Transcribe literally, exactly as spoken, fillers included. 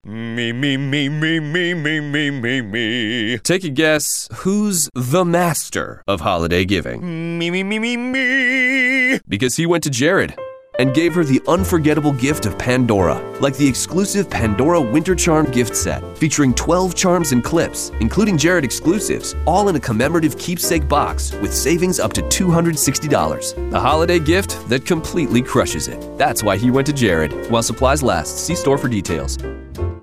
Me, me, me, me, me, me, me, me, me. Take a guess, who's the master of holiday giving? Me, me, me, me, me. Because he went to Jared and gave her the unforgettable gift of Pandora, like the exclusive Pandora Winter Charm gift set, featuring twelve charms and clips, including Jared exclusives, all in a commemorative keepsake box with savings up to two hundred sixty dollars. A holiday gift that completely crushes it. That's why he went to Jared. While supplies last, see store for details.